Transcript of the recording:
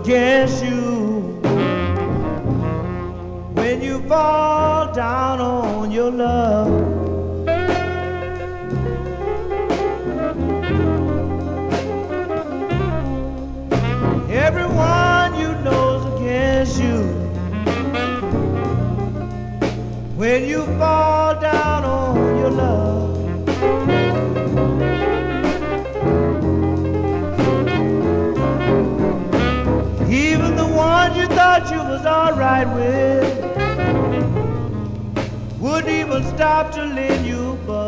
against you when you fall down on your love. Everyone you know's against you when you fall down on your love. Even the ones you thought you was all right with wouldn't even stop to lend you a buck.